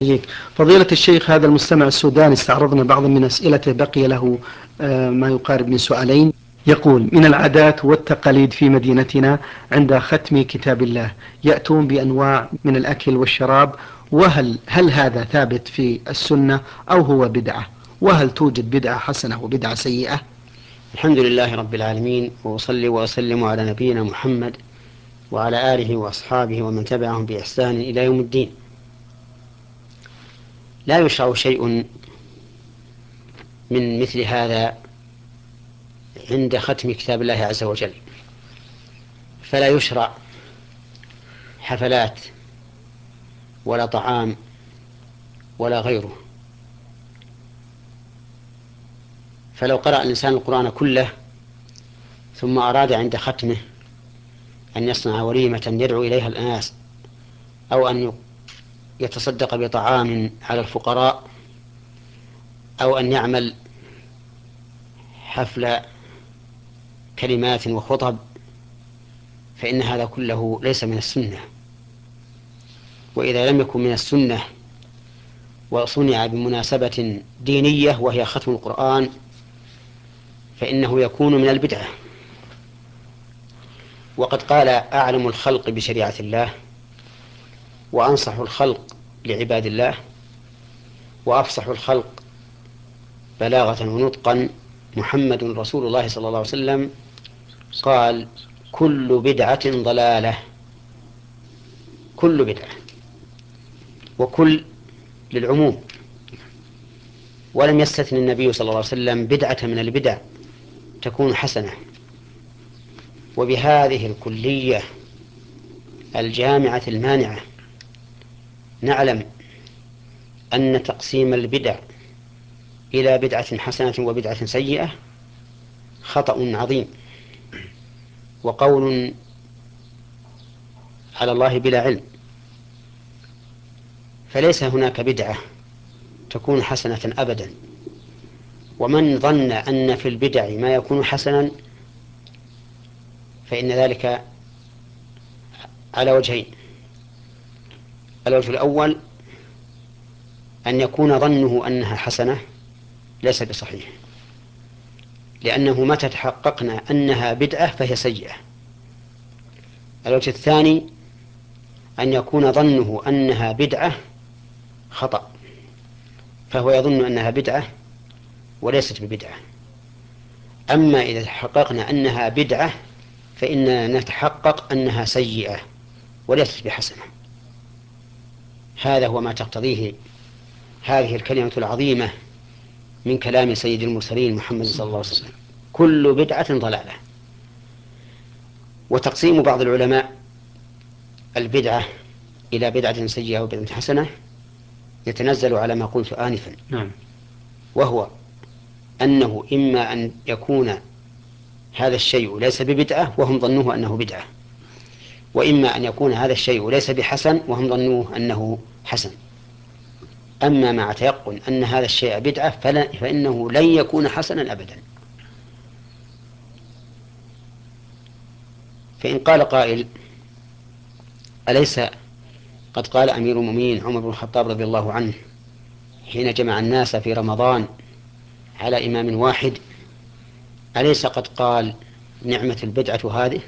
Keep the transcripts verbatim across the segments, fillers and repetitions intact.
يجيك. فضيلة الشيخ، هذا المستمع السوداني استعرضنا بعضا من أسئلته، بقي له آه، ما يقارب من سؤالين. يقول: من العادات والتقاليد في مدينتنا عند ختم كتاب الله يأتون بأنواع من الأكل والشراب، وهل هل هذا ثابت في السنة أو هو بدعة؟ وهل توجد بدعة حسنة وبدعة سيئة؟ الحمد لله رب العالمين، وأصلي وأسلم على نبينا محمد وعلى آله وأصحابه ومن تبعهم بإحسان إلى يوم الدين. لا يشرع شيء من مثل هذا عند ختم كتاب الله عز وجل، فلا يشرع حفلات ولا طعام ولا غيره. فلو قرأ الإنسان القرآن كله ثم أراد عند ختمه أن يصنع وليمة يدعو إليها الناس، أو أن يتصدق بطعام على الفقراء، أو أن يعمل حفل كلمات وخطب، فإن هذا كله ليس من السنة. وإذا لم يكن من السنة وصنع بمناسبة دينية وهي ختم القرآن، فإنه يكون من البدعة. وقد قال أعلم الخلق بشريعة الله، وأنصح الخلق لعباد الله، وأفصح الخلق بلاغة ونطقا محمد رسول الله صلى الله عليه وسلم، قال: كل بدعة ضلالة. كل بدعة، وكل للعموم، ولم يستثن النبي صلى الله عليه وسلم بدعة من البدع تكون حسنة. وبهذه الكلية الجامعة المانعة نعلم أن تقسيم البدع إلى بدعة حسنة وبدعة سيئة خطأ عظيم، وقول على الله بلا علم. فليس هناك بدعة تكون حسنة أبدا، ومن ظن أن في البدع ما يكون حسنا فإن ذلك على وجهين: الوجه الأول أن يكون ظنه أنها حسنة ليس بصحيح، لأنه متى تحققنا أنها بدعة فهي سيئة. الوجه الثاني أن يكون ظنه أنها بدعة خطأ، فهو يظن أنها بدعة وليست ببدعة. أما إذا تحققنا أنها بدعة فإننا نتحقق أنها سيئة وليست بحسنة. هذا هو ما تقتضيه هذه الكلمة العظيمة من كلام سيد المرسلين محمد صلى الله عليه وسلم: كل بدعة ضلالة. وتقسيم بعض العلماء البدعة إلى بدعة سيئة وبدعة حسنة يتنزل على ما قلت آنفا، نعم. وهو أنه إما أن يكون هذا الشيء ليس ببدعة وهم ظنوه أنه بدعة، وإما أن يكون هذا الشيء ليس بحسن وهم ظنوه أنه حسن. أما مع تيقن أن هذا الشيء بدعة فإنه لن يكون حسنا أبدا. فإن قال قائل: أليس قد قال أمير المؤمنين عمر بن الخطاب رضي الله عنه حين جمع الناس في رمضان على إمام واحد، أليس قد قال: نعمة البدعة هذه؟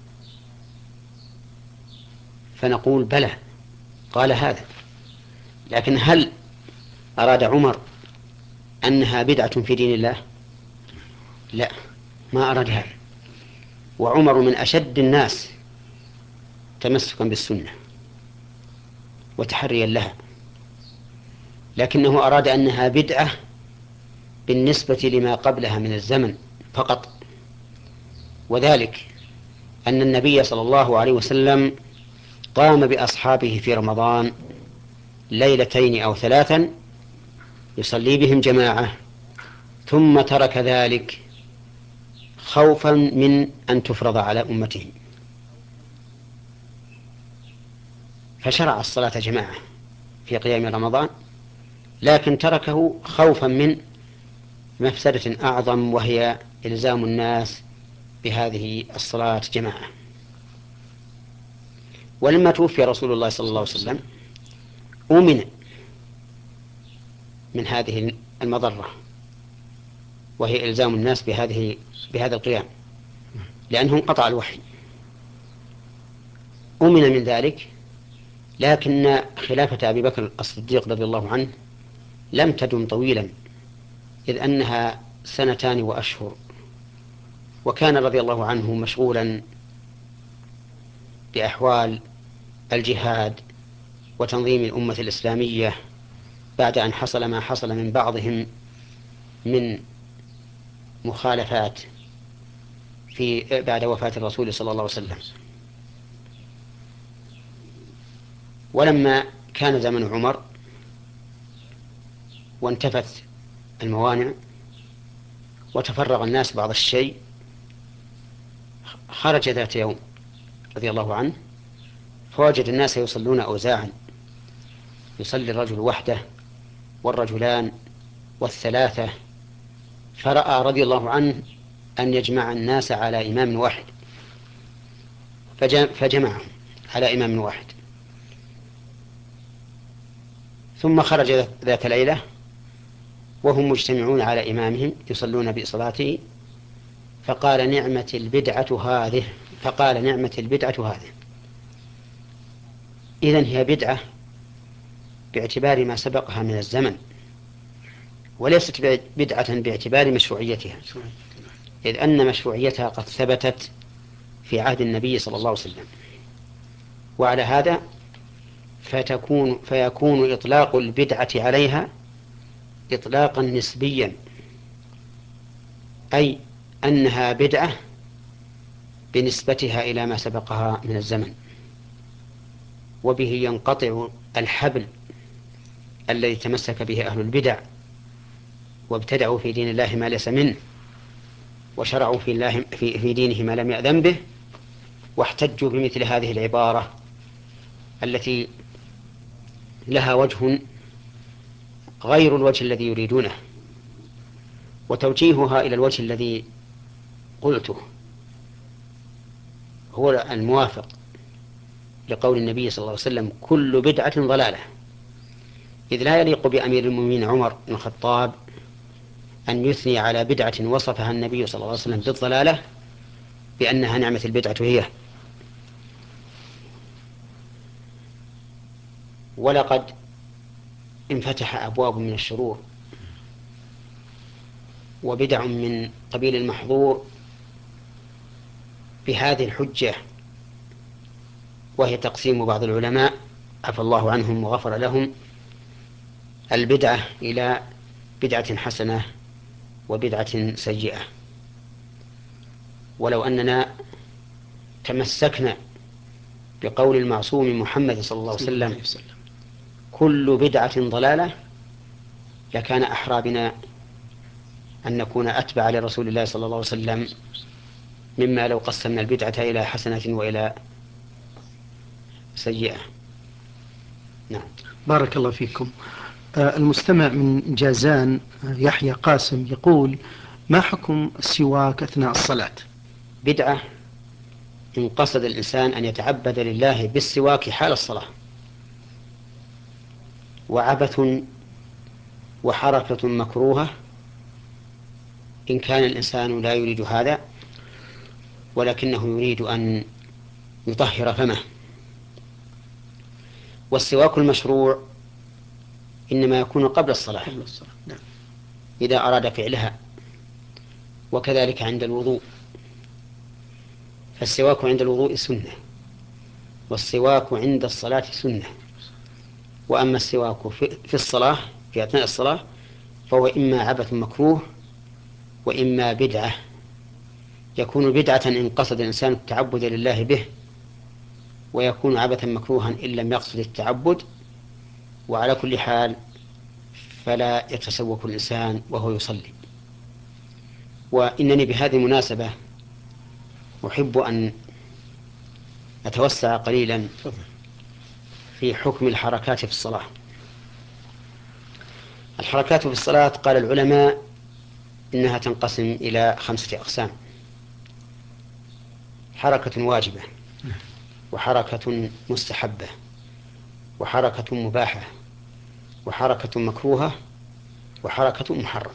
فنقول: بلى، قال هذا، لكن هل أراد عمر أنها بدعة في دين الله؟ لا، ما أراد هذا. وعمر من أشد الناس تمسكا بالسنة وتحريا لها، لكنه أراد أنها بدعة بالنسبة لما قبلها من الزمن فقط. وذلك أن النبي صلى الله عليه وسلم قام بأصحابه في رمضان ليلتين أو ثلاثا يصلي بهم جماعة، ثم ترك ذلك خوفا من أن تفرض على أمته، فشرع الصلاة جماعة في قيام رمضان، لكن تركه خوفا من مفسدة أعظم وهي إلزام الناس بهذه الصلاة جماعة. ولما توفي رسول الله صلى الله عليه وسلم أمن من هذه المضرة، وهي إلزام الناس بهذه بهذا القيام، لأنه انقطع الوحي. أمن من ذلك، لكن خلافة أبي بكر الصديق رضي الله عنه لم تدم طويلا، إذ أنها سنتان وأشهر، وكان رضي الله عنه مشغولا بأحوال الجهاد وتنظيم الأمة الإسلامية بعد أن حصل ما حصل من بعضهم من مخالفات في بعد وفاة الرسول صلى الله عليه وسلم. ولما كان زمن عمر وانتفت الموانع وتفرغ الناس بعض الشيء، خرج ذات يوم رضي الله عنه فوجد الناس يصلون أوزاعا، يصلي الرجل وحده والرجلان والثلاثة، فرأى رضي الله عنه أن يجمع الناس على إمام واحد، فجمعهم على إمام واحد. ثم خرج ذات ليلة وهم مجتمعون على إمامهم يصلون بصلاته، فقال نعمة البدعة هذه فقال نعمة البدعة هذه. إذن هي بدعة باعتبار ما سبقها من الزمن، وليست بدعة باعتبار مشروعيتها، إذ أن مشروعيتها قد ثبتت في عهد النبي صلى الله عليه وسلم. وعلى هذا فتكون فيكون إطلاق البدعة عليها إطلاقا نسبيا، أي أنها بدعة بنسبتها إلى ما سبقها من الزمن، وبه ينقطع الحبل الذي تمسك به أهل البدع وابتدعوا في دين الله ما ليس منه، وشرعوا في, الله في, في دينه ما لم يأذن به، واحتجوا بمثل هذه العبارة التي لها وجه غير الوجه الذي يريدونه، وتوجيهها إلى الوجه الذي قلته هو الموافق لقول النبي صلى الله عليه وسلم كل بدعة ضلالة، إذ لا يليق بأمير المؤمنين عمر بن الخطاب أن يثني على بدعة وصفها النبي صلى الله عليه وسلم بالضلالة بأنها نعمة البدعة هي. ولقد انفتح أبواب من الشرور وبدع من قبيل المحظور بهذه الحجة، وهي تقسيم بعض العلماء عفى الله عنهم وغفر لهم البدعة إلى بدعة حسنة وبدعة سيئة. ولو أننا تمسكنا بقول المعصوم محمد صلى الله عليه وسلم كل بدعة ضلالة لكان أحرى بنا أن نكون أتبع لرسول الله صلى الله عليه وسلم مما لو قسمنا البدعة إلى حسنة وإلى سيئة. نعم. بارك الله فيكم. آه المستمع من جازان يحيى قاسم يقول ما حكم السواك أثناء الصلاة؟ بدعة إن قصد الإنسان أن يتعبد لله بالسواك حال الصلاة، وعبث وحركة مكروهة إن كان الإنسان لا يريد هذا ولكنه يريد أن يطهر فمه. والسواك المشروع إنما يكون قبل الصلاة إذا أراد فعلها، وكذلك عند الوضوء، فالسواك عند الوضوء سنة، والسواك عند الصلاة سنة. وأما السواك في الصلاة في أثناء الصلاة فهو إما عبث مكروه وإما بدعة. يكون بدعة إن قصد الإنسان التعبد لله به، ويكون عبثا مكروها إن لم يقصد التعبد. وعلى كل حال فلا يتسوك الإنسان وهو يصلي. وإنني بهذه المناسبة أحب أن أتوسع قليلا في حكم الحركات في الصلاة. الحركات في الصلاة قال العلماء إنها تنقسم إلى خمسة أقسام: حركة واجبة، وحركة مستحبة، وحركة مباحة، وحركة مكروهة، وحركة محرمة.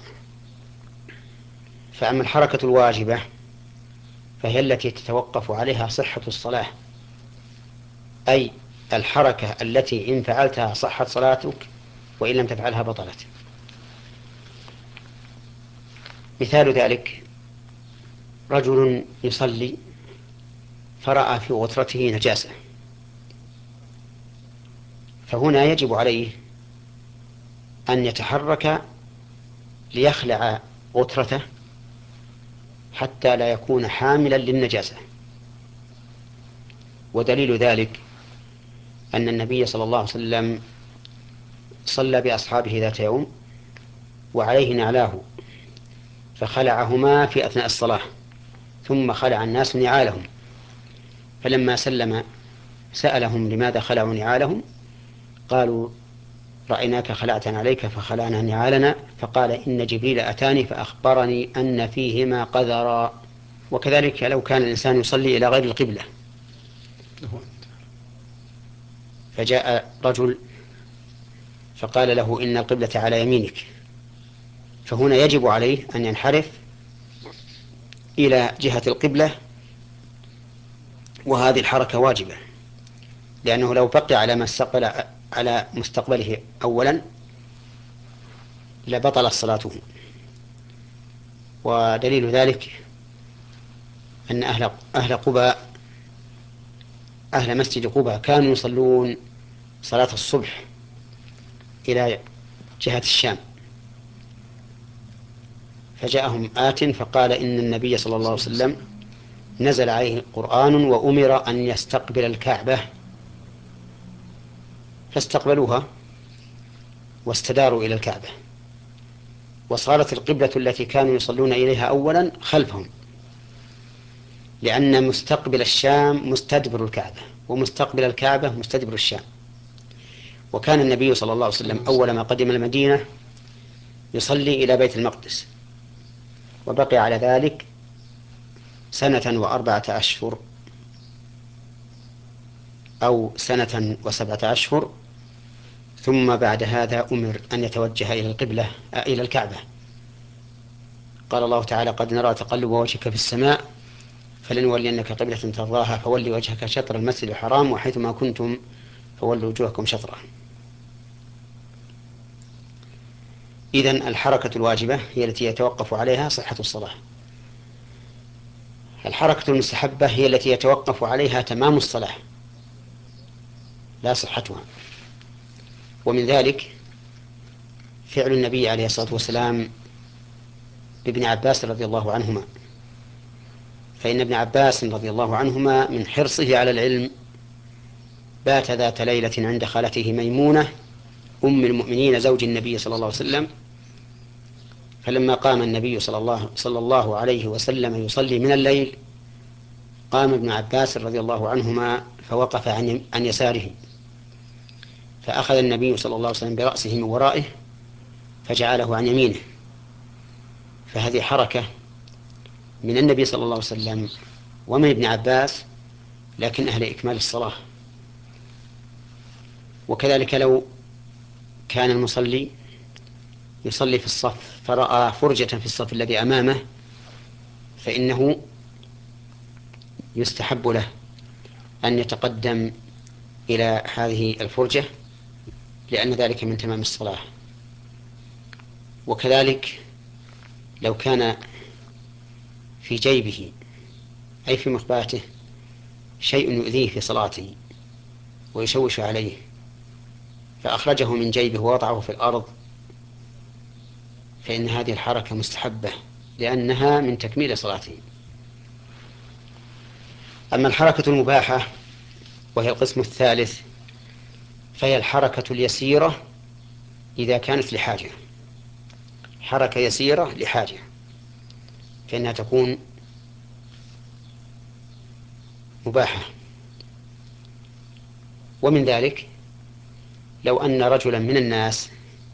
فأما الحركة الواجبة فهي التي تتوقف عليها صحة الصلاة، أي الحركة التي إن فعلتها صحت صلاتك وإن لم تفعلها بطلت. مثال ذلك رجل يصلي فرأى في غترته نجاسة، فهنا يجب عليه أن يتحرك ليخلع غترته حتى لا يكون حاملا للنجاسة. ودليل ذلك أن النبي صلى الله عليه وسلم صلى بأصحابه ذات يوم وعليه نعلاه، فخلعهما في أثناء الصلاة، ثم خلع الناس نعالهم، فلما سلم سألهم لماذا خلعوا نعالهم؟ قالوا رأيناك خلعت عليك فخلعنا نعالنا، فقال إن جبريل أتاني فأخبرني أن فيهما قذرا. وكذلك لو كان الإنسان يصلي إلى غير القبلة فجاء رجل فقال له إن القبلة على يمينك، فهنا يجب عليه أن ينحرف إلى جهة القبلة، وهذه الحركة واجبة، لأنه لو بقي على ما استقبل على مستقبله أولا لبطلت صلاته. ودليل ذلك أن أهل أهل قباء أهل مسجد قباء كانوا يصلون صلاة الصبح إلى جهة الشام، فجاءهم آت فقال إن النبي صلى الله عليه وسلم نزل عليه قرآن وأمر أن يستقبل الكعبة، فاستقبلوها واستداروا إلى الكعبة، وصارت القبلة التي كانوا يصلون إليها أولا خلفهم، لأن مستقبل الشام مستدبر الكعبة ومستقبل الكعبة مستدبر الشام. وكان النبي صلى الله عليه وسلم أول ما قدم المدينة يصلي إلى بيت المقدس، وبقي على ذلك سنة وأربعة أشهر أو سنة وسبعة أشهر، ثم بعد هذا أمر أن يتوجه إلى القبلة إلى الكعبة. قال الله تعالى قد نرى تقلب وجهك في السماء فلنولينك قبلة ترضاها فولي وجهك شطر المسجد الحرام وحيثما كنتم فولوا وجوهكم شطره. إذن الحركة الواجبة هي التي يتوقف عليها صحة الصلاة. الحركة المستحبة هي التي يتوقف عليها تمام الصلاة لا صحتها. ومن ذلك فعل النبي عليه الصلاة والسلام بابن عباس رضي الله عنهما، فإن ابن عباس رضي الله عنهما من حرصه على العلم بات ذات ليلة عند خالته ميمونة أم المؤمنين زوج النبي صلى الله عليه وسلم، فلما قام النبي صلى الله, صلى الله عليه وسلم يصلي من الليل قام ابن عباس رضي الله عنهما فوقف عن, عن يساره، فأخذ النبي صلى الله عليه وسلم برأسه من ورائه فجعله عن يمينه، فهذه حركة من النبي صلى الله عليه وسلم ومن ابن عباس لكن أهل إكمال الصلاة. وكذلك لو كان المصلي يصلي في الصف فرأى فرجة في الصف الذي أمامه فإنه يستحب له أن يتقدم إلى هذه الفرجة لأن ذلك من تمام الصلاة. وكذلك لو كان في جيبه أي في مخباته شيء يؤذيه في صلاته ويشوش عليه فأخرجه من جيبه ووضعه في الأرض فإن هذه الحركة مستحبة لأنها من تكميل صلاته. أما الحركة المباحة وهي القسم الثالث فهي الحركة اليسيرة إذا كانت لحاجة، حركة يسيرة لحاجة فإنها تكون مباحة. ومن ذلك لو أن رجلا من الناس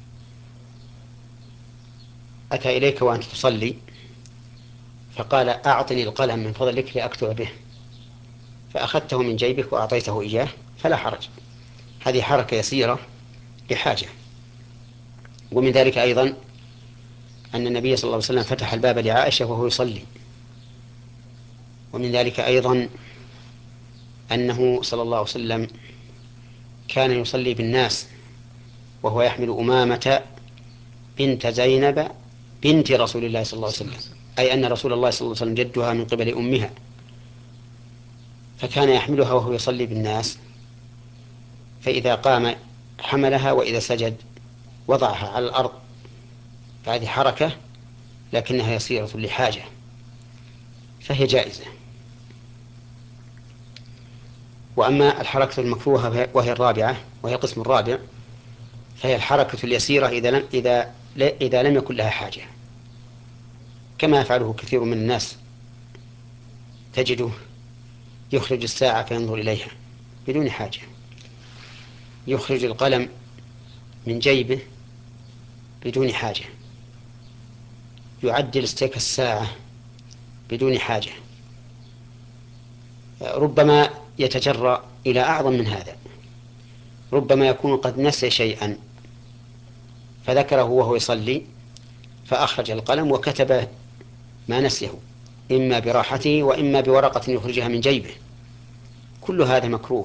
أتى إليك وأنت تصلي فقال أعطني القلم من فضلك لأكتب به، فأخذته من جيبك وأعطيته إياه فلا حرج، هذه حركة يسيرة لحاجة. ومن ذلك أيضا أن النبي صلى الله عليه وسلم فتح الباب لعائشة وهو يصلي. ومن ذلك أيضا أنه صلى الله عليه وسلم كان يصلي بالناس وهو يحمل أمامة بنت زينب بنت رسول الله صلى الله عليه وسلم، أي أن رسول الله صلى الله عليه وسلم جدها من قبل أمها، فكان يحملها وهو يصلي بالناس، فإذا قام حملها وإذا سجد وضعها على الأرض، فهذه حركة لكنها يسيرة لحاجة فهي جائزة. وأما الحركة المكروهة وهي الرابعة وهي القسم الرابع، فهي الحركة اليسيرة إذا لم, إذا إذا لم يكن لها حاجة، كما يفعله كثير من الناس، تجده يخرج الساعة فينظر إليها بدون حاجة، يخرج القلم من جيبه بدون حاجة، يعدل استيك الساعة بدون حاجة، ربما يتجرأ إلى أعظم من هذا، ربما يكون قد نسي شيئا فذكره وهو يصلي فأخرج القلم وكتب ما نسيه، إما براحته وإما بورقة يخرجها من جيبه. كل هذا مكروه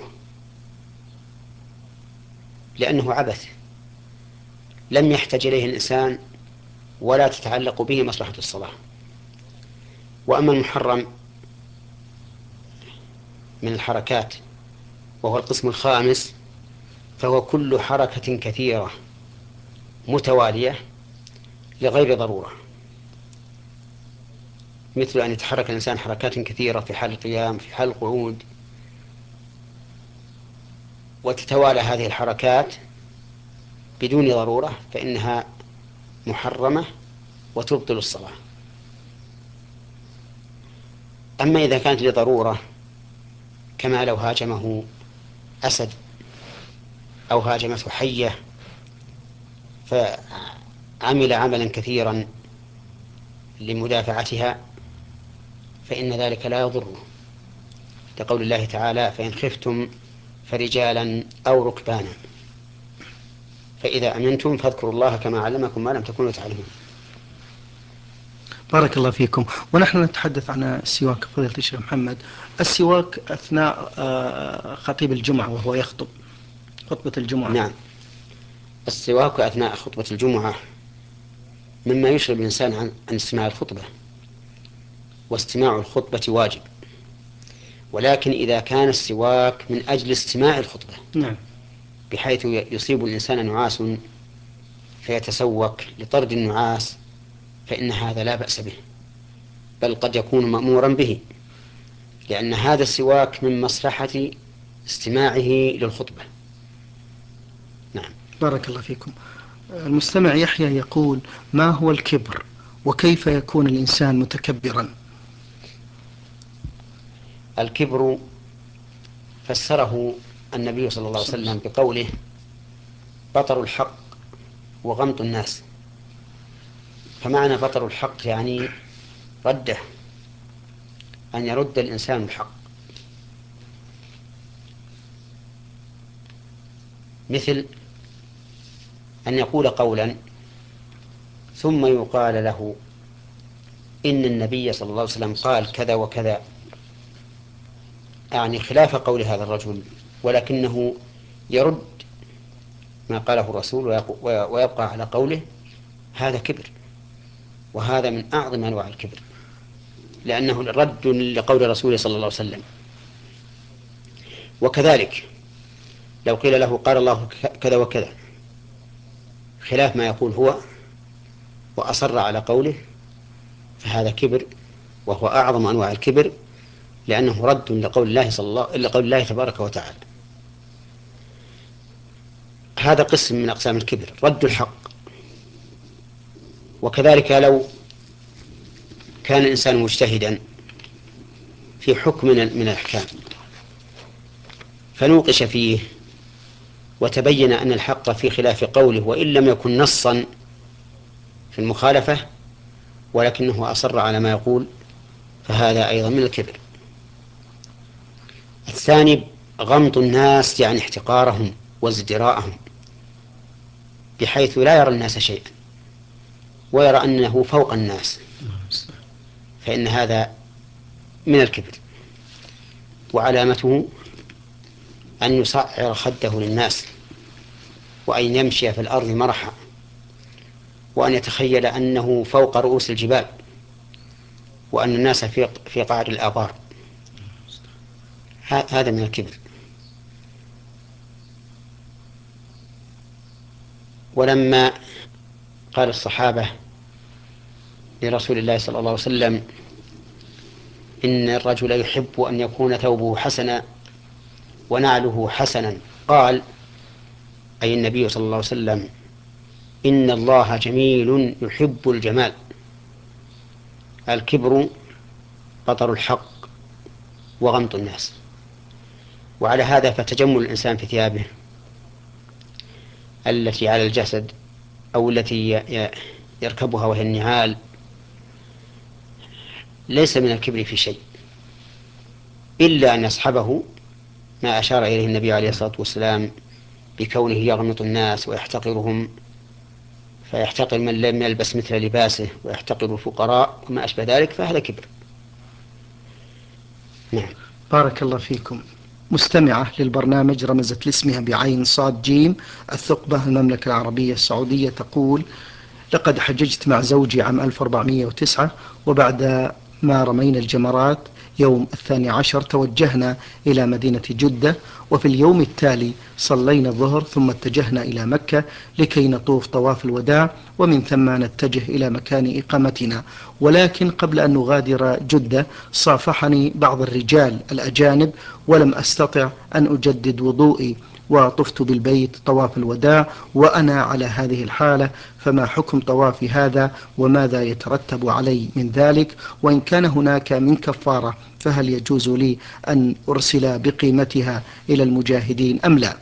لأنه عبث لم يحتج إليه الإنسان ولا تتعلق به مصلحة الصلاة. وأما المحرم من الحركات وهو القسم الخامس، فهو كل حركة كثيرة متوالية لغير ضرورة، مثل أن يتحرك الإنسان حركات كثيرة في حال القيام، في حال القعود، وتتوالى هذه الحركات بدون ضرورة، فإنها محرمة وتبطل الصلاة. أما إذا كانت لضرورة، كما لو هاجمه أسد أو هاجمته حية فعمل عملا كثيرا لمدافعتها، فإن ذلك لا يضره، لقول الله تعالى: فإن خفتم فرجالا أو ركبانا فإذا أمنتم فاذكروا الله كما علمكم ما لم تكونوا تعلمون. بارك الله فيكم. ونحن نتحدث عن السواك فضيلة الشيخ محمد، السواك أثناء خطيب الجمعة وهو يخطب خطبة الجمعة. نعم، السواك أثناء خطبة الجمعة مما يشغل الإنسان عن, عن استماع الخطبة، واستماع الخطبة واجب، ولكن إذا كان السواك من أجل استماع الخطبة، نعم، بحيث يصيب الإنسان نعاس فيتسوك لطرد النعاس، فإن هذا لا بأس به، بل قد يكون مأمورا به، لأن هذا السواك من مصلحة استماعه للخطبة. نعم. بارك الله فيكم. المستمع يحيى يقول: ما هو الكبر وكيف يكون الإنسان متكبرا؟ الكبر فسره النبي صلى الله عليه وسلم بقوله: بطر الحق وغمط الناس. فمعنى بطر الحق يعني رده، أن يرد الإنسان الحق، مثل أن يقول قولا ثم يقال له إن النبي صلى الله عليه وسلم قال كذا وكذا، يعني خلاف قول هذا الرجل، ولكنه يرد ما قاله الرسول ويبقى على قوله. هذا كبر، وهذا من أعظم أنواع الكبر، لأنه رد لقول الرسول صلى الله عليه وسلم. وكذلك لو قيل له قال الله كذا وكذا خلاف ما يقول هو وأصر على قوله، فهذا كبر، وهو أعظم أنواع الكبر، لأنه رد لقول الله صلى الله لقول الله تبارك وتعالى. هذا قسم من أقسام الكبر، رد الحق. وكذلك لو كان الإنسان مجتهدا في حكم من الأحكام فنوقش فيه وتبين أن الحق في خلاف قوله، وإن لم يكن نصا في المخالفة ولكنه أصر على ما يقول، فهذا أيضا من الكبر. الثاني غمط الناس، يعني احتقارهم وازدراءهم، بحيث لا يرى الناس شيئا ويرى أنه فوق الناس، فإن هذا من الكبر، وعلامته أن يصعر خده للناس، وأن يمشي في الأرض مرحا، وأن يتخيل أنه فوق رؤوس الجبال، وأن الناس في في قعر الآبار. هذا من الكبر. ولما قال الصحابة لرسول الله صلى الله عليه وسلم إن الرجل يحب أن يكون ثوبه حسنا ونعله حسنا، قال أي النبي صلى الله عليه وسلم إن الله جميل يحب الجمال. الكبر بطر الحق وغمط الناس. وعلى هذا فتجمل الإنسان في ثيابه التي على الجسد أو التي يركبها وهي النعال ليس من الكبر في شيء، إلا أن يصحبه ما أشار إليه النبي عليه الصلاة والسلام بكونه يغمط الناس ويحتقرهم، فيحتقر من لم يلبس مثل لباسه ويحتقر الفقراء وما أشبه ذلك، فهذا كبر. نعم. بارك الله فيكم. مستمعة للبرنامج رمزت لاسمها بعين صاد جيم الثقبة، المملكة العربية السعودية، تقول: لقد حججت مع زوجي عام ألف وأربعمائة وتسعة، وبعد ما رمينا الجمرات يوم الثاني عشر توجهنا إلى مدينة جدة، وفي اليوم التالي صلينا الظهر ثم اتجهنا إلى مكة لكي نطوف طواف الوداع، ومن ثم نتجه إلى مكان إقامتنا. ولكن قبل أن نغادر جدة صافحني بعض الرجال الأجانب، ولم أستطع أن أجدد وضوئي، وطفت بالبيت طواف الوداع وأنا على هذه الحالة، فما حكم طوافي هذا وماذا يترتب علي من ذلك؟ وإن كان هناك من كفارة فهل يجوز لي أن أرسل بقيمتها إلى المجاهدين أم لا؟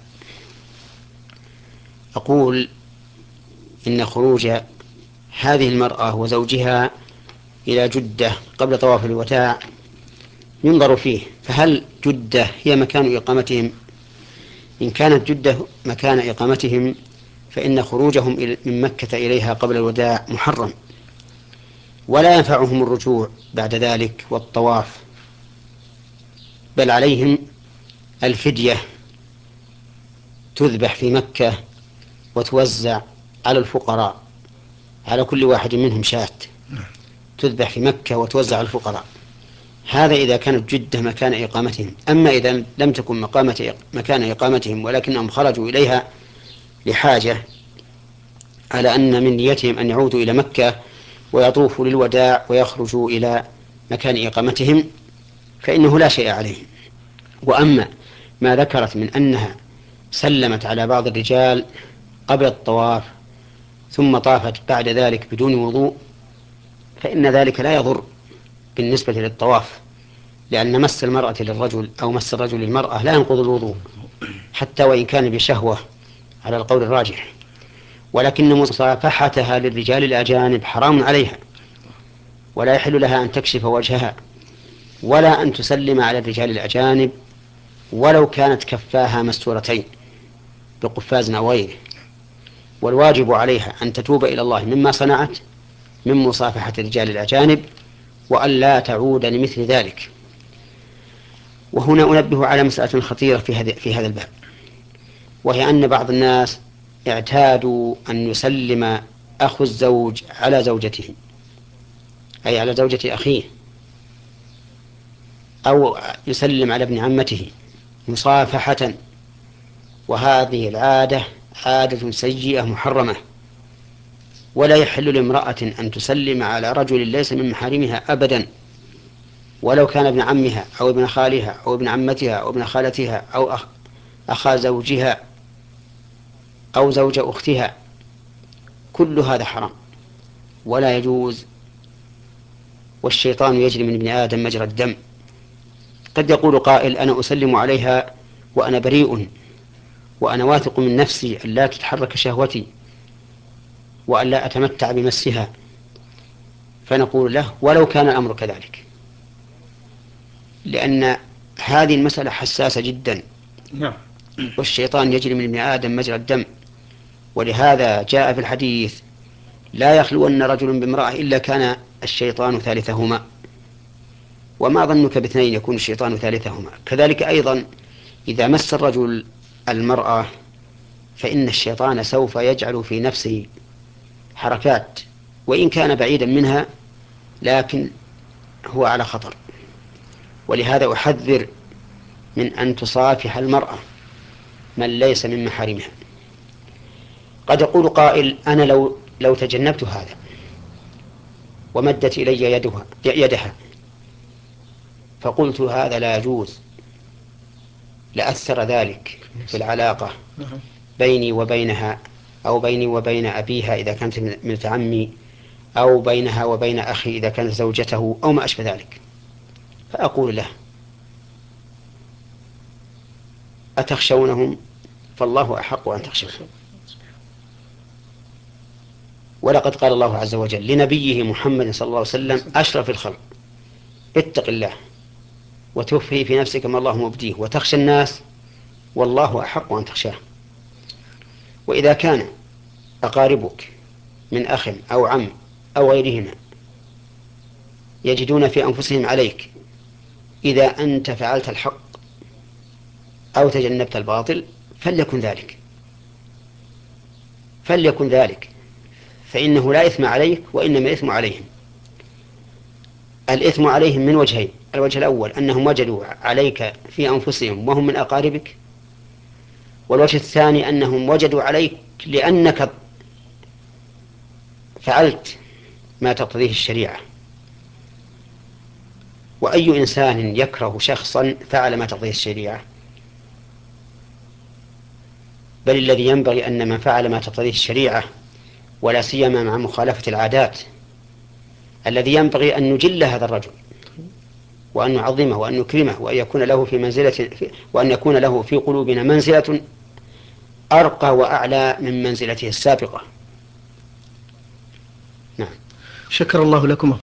أقول إن خروج هذه المرأة وزوجها إلى جدة قبل طواف الوداع ينظر فيه، فهل جدة هي مكان إقامتهم؟ إن كانت جدة مكان إقامتهم فإن خروجهم من مكة إليها قبل الوداع محرم، ولا ينفعهم الرجوع بعد ذلك والطواف، بل عليهم الفدية تذبح في مكة وتوزع على الفقراء، على كل واحد منهم شاة تذبح في مكة وتوزع على الفقراء. هذا إذا كانت جدة مكان إقامتهم. أما إذا لم تكن مقامة مكان إقامتهم ولكنهم خرجوا إليها لحاجة، على أن من نيتهم أن يعودوا إلى مكة ويطوفوا للوداع ويخرجوا إلى مكان إقامتهم، فإنه لا شيء عليهم. وأما ما ذكرت من أنها سلمت على بعض الرجال قبل الطواف ثم طافت بعد ذلك بدون وضوء، فإن ذلك لا يضر بالنسبة للطواف، لأن مس المرأة للرجل أو مس الرجل للمرأة لا ينقض الوضوء حتى وإن كان بشهوة على القول الراجح، ولكن مصافحتها للرجال الأجانب حرام عليها، ولا يحل لها أن تكشف وجهها ولا أن تسلم على الرجال الأجانب ولو كانت كفاها مستورتين بقفاز أو غيره. والواجب عليها أن تتوب إلى الله مما صنعت من مصافحة الرجال الأجانب وأن لا تعود لمثل ذلك. وهنا أنبه على مسألة خطيرة في هذا في هذا الباب، وهي أن بعض الناس اعتادوا أن يسلم أخو الزوج على زوجته، أي على زوجة أخيه، أو يسلم على ابن عمته مصافحة، وهذه العادة عادة سيئة محرمة، ولا يحل لامرأة أن تسلم على رجل ليس من محارمها أبدا، ولو كان ابن عمها أو ابن خالها أو ابن عمتها أو ابن خالتها أو أخ أخا زوجها أو زوج أختها، كل هذا حرام ولا يجوز. والشيطان يجري من ابن آدم مجرى الدم. قد يقول قائل: أنا أسلم عليها وأنا بريء وأنا واثق من نفسي أن لا تتحرك شهوتي وأن لا أتمتع بمسها، فنقول له: ولو كان الأمر كذلك، لأن هذه المسألة حساسة جدا، والشيطان يجري من ابن آدم مجرى الدم. ولهذا جاء في الحديث لا يخلون رجل بامرأة إلا كان الشيطان ثالثهما، وما ظنك باثنين يكون الشيطان ثالثهما. كذلك أيضا إذا مس الرجل المرأة فإن الشيطان سوف يجعل في نفسه حركات، وإن كان بعيدا منها لكن هو على خطر. ولهذا أحذر من أن تصافح المرأة من ليس من محارمها. قد يقول قائل: أنا لو لو تجنبت هذا ومدت إلي يدها, يدها فقلت هذا لا يجوز، لأثر ذلك في العلاقة بيني وبينها، أو بيني وبين أبيها إذا كانت من عمي، أو بينها وبين أخي إذا كانت زوجته، أو ما أشبه ذلك. فأقول له: أتخشونهم؟ فالله أحق أن تخشوه. ولقد قال الله عز وجل لنبيه محمد صلى الله عليه وسلم أشرف الخلق: اتق الله وتخفي في نفسك ما الله مبديه وتخشى الناس والله أحق أن تخشاه. وإذا كان أقاربك من أخ أو عم أو غيرهما يجدون في أنفسهم عليك إذا أنت فعلت الحق أو تجنبت الباطل فليكن ذلك فليكن ذلك فإنه لا إثم عليك وإنما الإثم عليهم. الإثم عليهم من وجهين: الوجه الأول أنهم وجدوا عليك في أنفسهم وهم من أقاربك، والوجه الثاني أنهم وجدوا عليك لأنك فعلت ما تقتضيه الشريعة. وأي إنسان يكره شخصا فعل ما تقتضيه الشريعة؟ بل الذي ينبغي أن من فعل ما تقتضيه الشريعة ولا سيما مع مخالفة العادات الذي ينبغي أن نجل هذا الرجل وأن نعظمه وأن نكرمه وأن يكون له في منزلة وأن يكون له في قلوبنا منزلة أرقى وأعلى من منزلته السابقة. نعم. شكر الله لكم.